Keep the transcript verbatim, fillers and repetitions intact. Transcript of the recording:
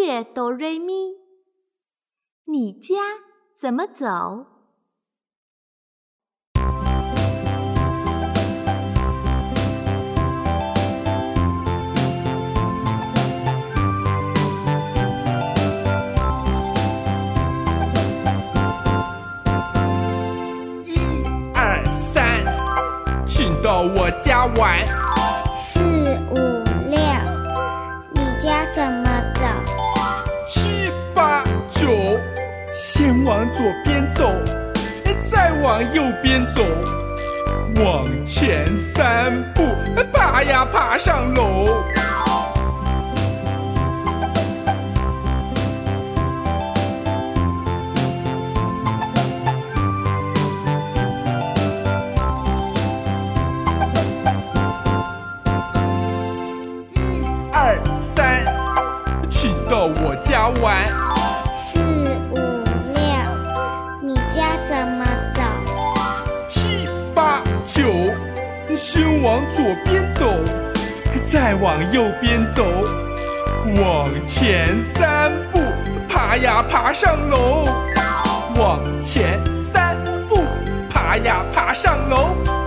乐哆瑞咪。你家怎么走？ 一二三，请到我家玩。 四五六，你家怎么走？ 七八九，先往左边走，再往右边走，往前三步，爬呀爬上楼。一二三，请到我家玩。 四五六，你家怎么走？ 七八九，先往左边走，再往右边走，往前三步，爬呀爬上楼。往前三步，爬呀爬上楼。